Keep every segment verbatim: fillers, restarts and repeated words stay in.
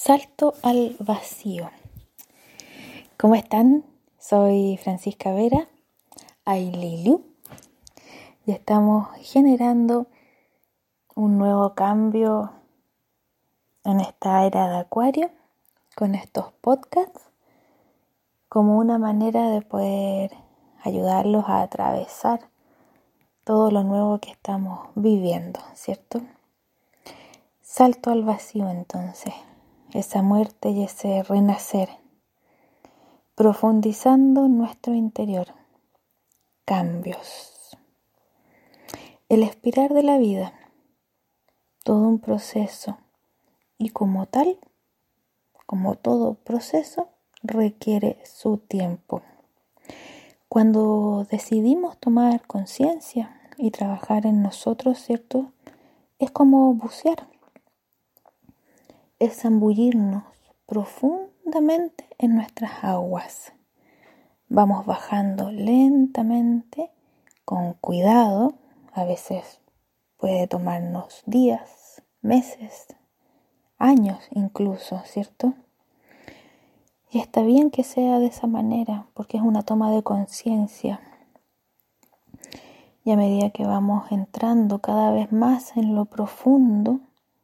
Salto al vacío. ¿Cómo están? Soy Francisca Vera, Aililu, y estamos generando un nuevo cambio en esta era de Acuario con estos podcasts como una manera de poder ayudarlos a atravesar todo lo nuevo que estamos viviendo, ¿cierto? Salto al vacío entonces, esa muerte y ese renacer, profundizando en nuestro interior, cambios. El expirar de la vida, todo un proceso, y como tal, como todo proceso, requiere su tiempo. Cuando decidimos tomar conciencia y trabajar en nosotros, ¿cierto? Es como bucear. Es zambullirnos profundamente en nuestras aguas. Vamos bajando lentamente, con cuidado. A veces puede tomarnos días, meses, años incluso, ¿cierto? Y está bien que sea de esa manera, porque es una toma de conciencia. Y a medida que vamos entrando cada vez más en lo profundo,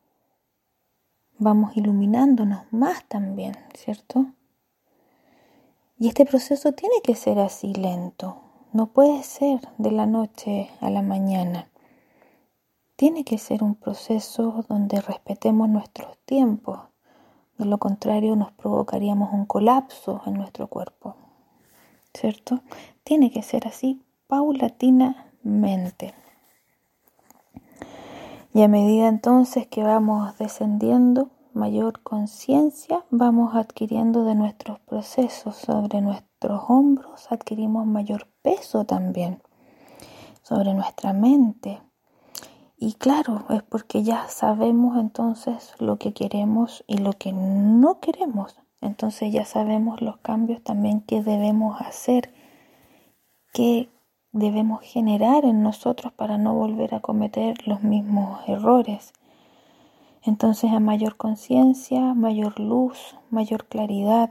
vamos iluminándonos más también, ¿cierto? Y este proceso tiene que ser así lento. No puede ser de la noche a la mañana. Tiene que ser un proceso donde respetemos nuestros tiempos. De lo contrario, nos provocaríamos un colapso en nuestro cuerpo, ¿cierto? Tiene que ser así paulatinamente. Y a medida entonces que vamos descendiendo, mayor conciencia vamos adquiriendo de nuestros procesos. Sobre nuestros hombros adquirimos mayor peso también, sobre nuestra mente. Y claro, es porque ya sabemos entonces lo que queremos y lo que no queremos. Entonces ya sabemos los cambios también que debemos hacer, que debemos generar en nosotros para no volver a cometer los mismos errores. Entonces, a mayor conciencia, mayor luz, mayor claridad.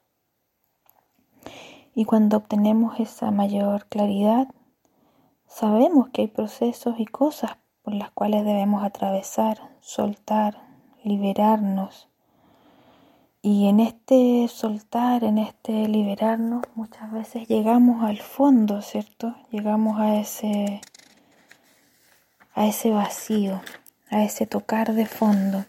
Y cuando obtenemos esa mayor claridad, sabemos que hay procesos y cosas por las cuales debemos atravesar, soltar, liberarnos. Y en este soltar, en este liberarnos, muchas veces llegamos al fondo, ¿cierto? Llegamos a ese, a ese vacío, a ese tocar de fondo.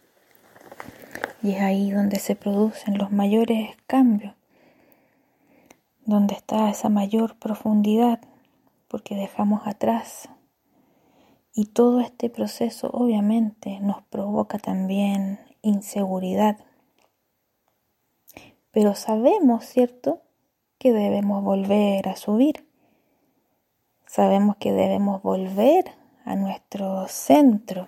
Y es ahí donde se producen los mayores cambios, donde está esa mayor profundidad, porque dejamos atrás. Y todo este proceso obviamente nos provoca también inseguridad. Pero sabemos, ¿cierto?, que debemos volver a subir. Sabemos que debemos volver a nuestro centro.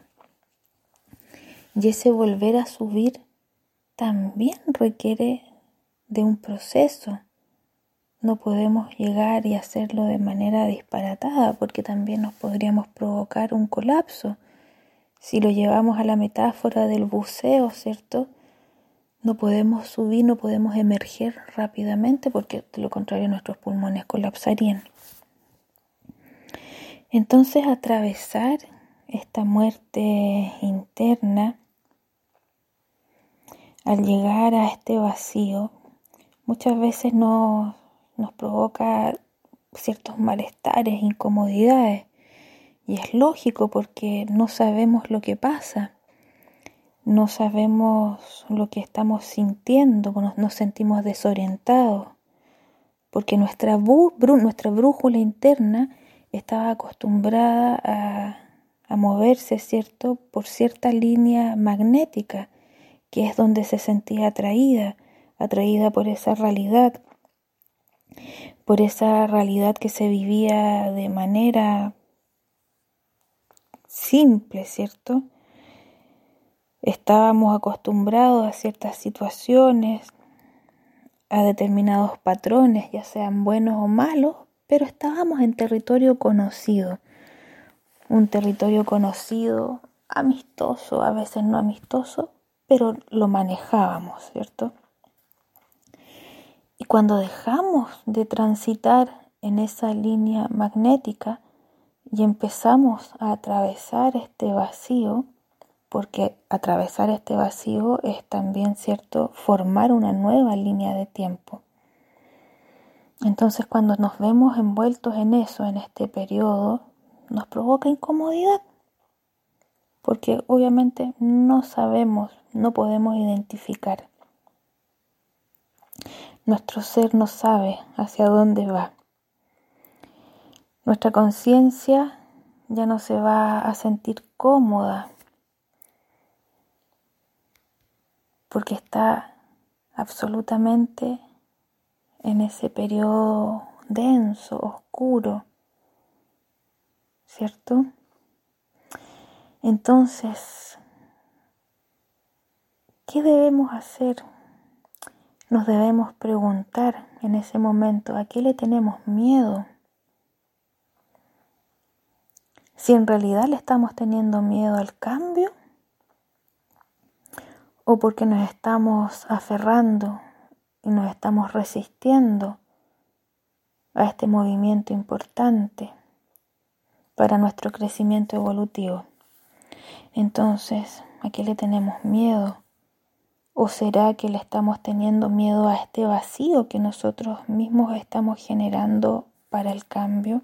Y ese volver a subir también requiere de un proceso. No podemos llegar y hacerlo de manera disparatada, porque también nos podríamos provocar un colapso. Si lo llevamos a la metáfora del buceo, ¿cierto?, no podemos subir, no podemos emerger rápidamente, porque de lo contrario nuestros pulmones colapsarían. Entonces, atravesar esta muerte interna, al llegar a este vacío, muchas veces nos, nos provoca ciertos malestares, incomodidades. Y es lógico, porque no sabemos lo que pasa. No sabemos lo que estamos sintiendo, nos, nos sentimos desorientados, porque nuestra, bú, brú, nuestra brújula interna estaba acostumbrada a, a moverse, ¿cierto?, por cierta línea magnética, que es donde se sentía atraída, atraída por esa realidad, por esa realidad que se vivía de manera simple, ¿cierto? Estábamos acostumbrados a ciertas situaciones, a determinados patrones, ya sean buenos o malos, pero estábamos en territorio conocido, un territorio conocido, amistoso, a veces no amistoso, pero lo manejábamos, ¿cierto? Y cuando dejamos de transitar en esa línea magnética y empezamos a atravesar este vacío, porque atravesar este vacío es también, ¿cierto?, formar una nueva línea de tiempo. Entonces, cuando nos vemos envueltos en eso, en este periodo, nos provoca incomodidad, porque obviamente no sabemos, no podemos identificar. Nuestro ser no sabe hacia dónde va. Nuestra conciencia ya no se va a sentir cómoda porque está absolutamente en ese periodo denso, oscuro, ¿cierto? Entonces, ¿qué debemos hacer? Nos debemos preguntar en ese momento, ¿a qué le tenemos miedo? Si en realidad le estamos teniendo miedo al cambio o porque nos estamos aferrando y nos estamos resistiendo a este movimiento importante para nuestro crecimiento evolutivo. Entonces, ¿a qué le tenemos miedo? ¿O será que le estamos teniendo miedo a este vacío que nosotros mismos estamos generando para el cambio?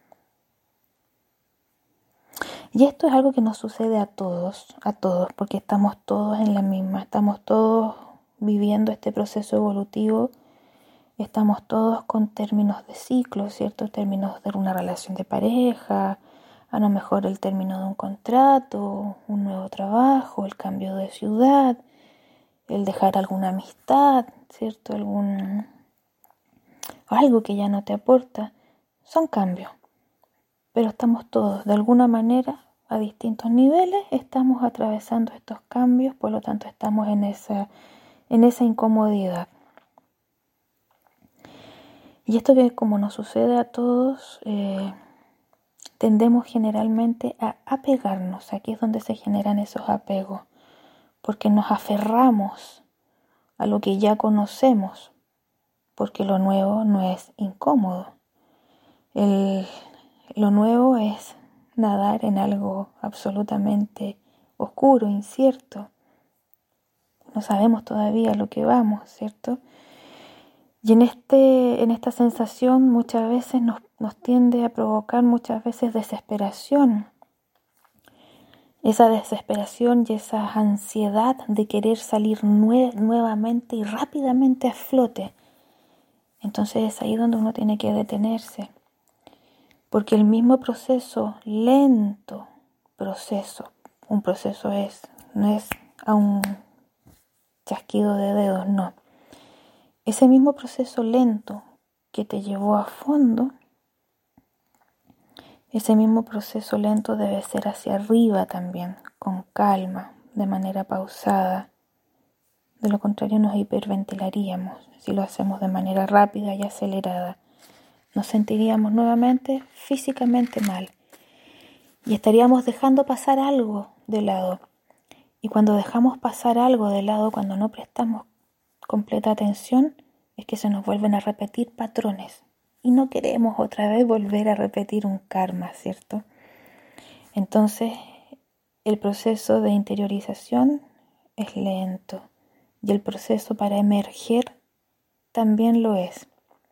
Y esto es algo que nos sucede a todos, a todos, porque estamos todos en la misma, estamos todos viviendo este proceso evolutivo, estamos todos con términos de ciclo, ¿cierto? Términos de una relación de pareja, a lo mejor el término de un contrato, un nuevo trabajo, el cambio de ciudad, el dejar alguna amistad, ¿cierto? Algún algo que ya no te aporta, son cambios. Pero estamos todos, de alguna manera, a distintos niveles, estamos atravesando estos cambios, por lo tanto estamos en esa, en esa incomodidad. Y esto que como nos sucede a todos, eh, tendemos generalmente a apegarnos, aquí es donde se generan esos apegos, porque nos aferramos a lo que ya conocemos, porque lo nuevo no es incómodo. El, lo nuevo es nadar en algo absolutamente oscuro, incierto. No sabemos todavía lo que vamos, ¿cierto? Y en, este, en esta sensación muchas veces nos, nos tiende a provocar muchas veces desesperación. Esa desesperación y esa ansiedad de querer salir nue- nuevamente y rápidamente a flote. Entonces es ahí donde uno tiene que detenerse. Porque el mismo proceso, lento proceso, un proceso es, no es a un chasquido de dedos, no. Ese mismo proceso lento que te llevó a fondo, ese mismo proceso lento debe ser hacia arriba también, con calma, de manera pausada. De lo contrario nos hiperventilaríamos si lo hacemos de manera rápida y acelerada. Nos sentiríamos nuevamente físicamente mal y estaríamos dejando pasar algo de lado. Y cuando dejamos pasar algo de lado, cuando no prestamos completa atención, es que se nos vuelven a repetir patrones y no queremos otra vez volver a repetir un karma, ¿cierto? Entonces, el proceso de interiorización es lento y el proceso para emerger también lo es.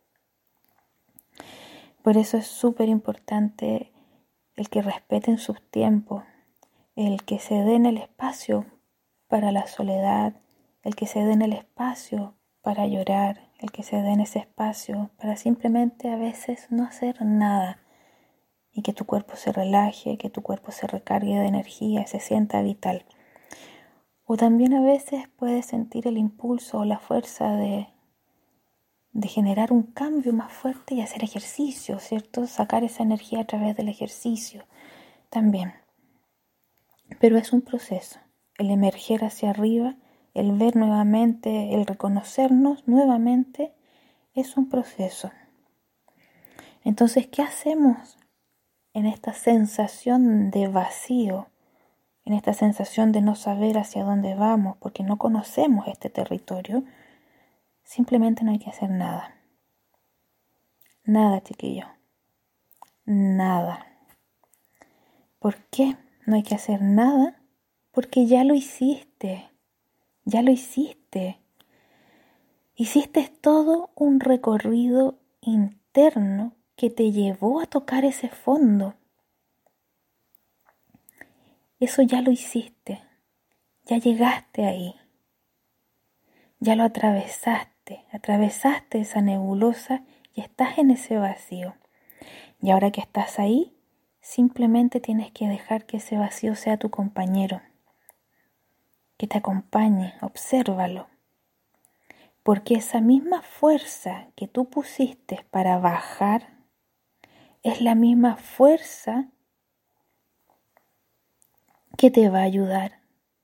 Por eso es súper importante el que respeten sus tiempos, el que se den el espacio para la soledad, el que se den el espacio para llorar, el que se den ese espacio para simplemente a veces no hacer nada y que tu cuerpo se relaje, que tu cuerpo se recargue de energía, se sienta vital. O también a veces puedes sentir el impulso o la fuerza de de generar un cambio más fuerte y hacer ejercicio, ¿cierto? Sacar esa energía a través del ejercicio también. Pero es un proceso, el emerger hacia arriba, el ver nuevamente, el reconocernos nuevamente, es un proceso. Entonces, ¿qué hacemos en esta sensación de vacío, en esta sensación de no saber hacia dónde vamos porque no conocemos este territorio, simplemente no hay que hacer nada. Nada, chiquillo. Nada. ¿Por qué no hay que hacer nada? Porque ya lo hiciste. Ya lo hiciste. Hiciste todo un recorrido interno que te llevó a tocar ese fondo. Eso ya lo hiciste. Ya llegaste ahí. Ya lo atravesaste. Atravesaste esa nebulosa y estás en ese vacío. Y ahora que estás ahí, simplemente tienes que dejar que ese vacío sea tu compañero. Que te acompañe, obsérvalo. Porque esa misma fuerza que tú pusiste para bajar es la misma fuerza que te va a ayudar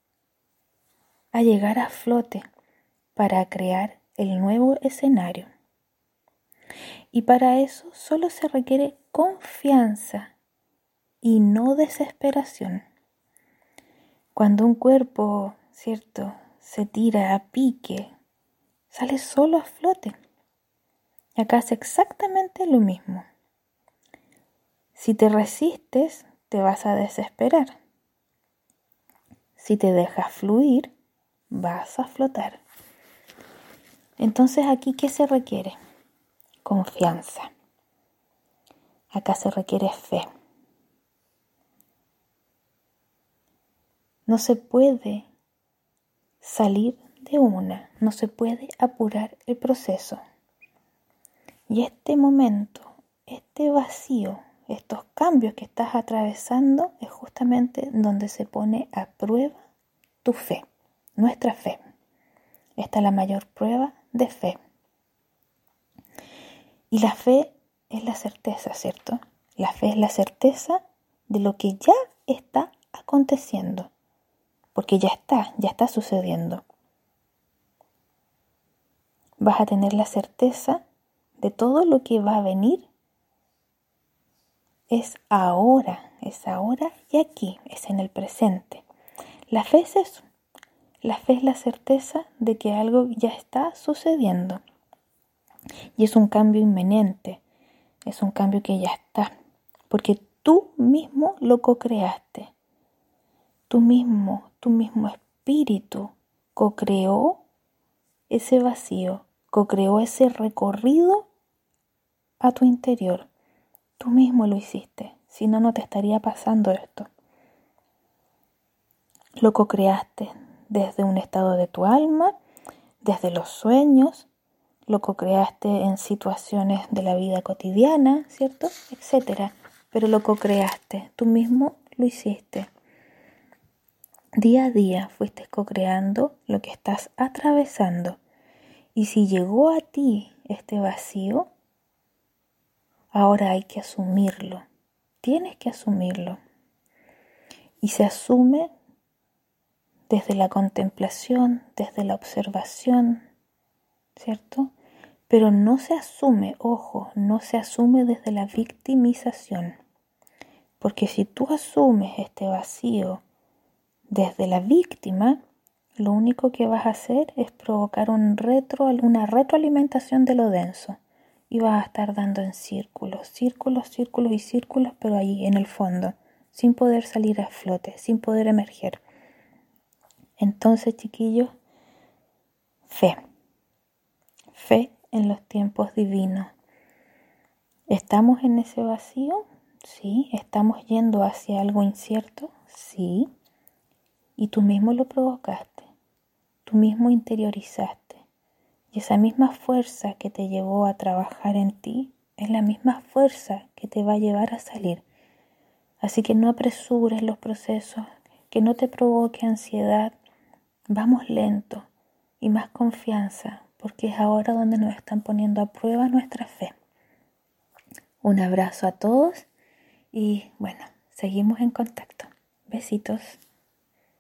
a llegar a flote para crear el nuevo escenario. Y para eso solo se requiere confianza y no desesperación. Cuando un cuerpo, ¿cierto?, se tira a pique, sale solo a flote. Y acá es exactamente lo mismo. Si te resistes, te vas a desesperar. Si te dejas fluir, vas a flotar. Entonces, ¿aquí qué se requiere? Confianza. Acá se requiere fe. No se puede salir de una, no se puede apurar el proceso. Y este momento, este vacío, estos cambios que estás atravesando es justamente donde se pone a prueba tu fe, nuestra fe. Esta es la mayor prueba de fe. Y la fe es la certeza, ¿cierto? La fe es la certeza de lo que ya está aconteciendo. Porque ya está, ya está sucediendo. Vas a tener la certeza de todo lo que va a venir. Es ahora, es ahora y aquí, es en el presente. La fe es eso. La fe es la certeza de que algo ya está sucediendo. Y es un cambio inminente. Es un cambio que ya está. Porque tú mismo lo co-creaste. Tú mismo, tu mismo espíritu co-creó ese vacío, co-creó ese recorrido a tu interior. Tú mismo lo hiciste, si no, no te estaría pasando esto. Lo co-creaste desde un estado de tu alma, desde los sueños, lo co-creaste en situaciones de la vida cotidiana, ¿cierto? Etcétera. Pero lo co-creaste, tú mismo lo hiciste. Día a día fuiste co-creando lo que estás atravesando. Y si llegó a ti este vacío, ahora hay que asumirlo. Tienes que asumirlo. Y se asume desde la contemplación, desde la observación, ¿cierto? Pero no se asume, ojo, no se asume desde la victimización. Porque si tú asumes este vacío desde la víctima, lo único que vas a hacer es provocar un retro, una retroalimentación de lo denso. Y vas a estar dando en círculos, círculos, círculos y círculos, pero ahí en el fondo, sin poder salir a flote, sin poder emerger. Entonces, chiquillos, fe. Fe en los tiempos divinos. ¿Estamos en ese vacío? Sí. ¿Estamos yendo hacia algo incierto? Sí. Y tú mismo lo provocaste, tú mismo interiorizaste. Y esa misma fuerza que te llevó a trabajar en ti es la misma fuerza que te va a llevar a salir. Así que no apresures los procesos, que no te provoque ansiedad. Vamos lento y más confianza, porque es ahora donde nos están poniendo a prueba nuestra fe. Un abrazo a todos y bueno, seguimos en contacto. Besitos.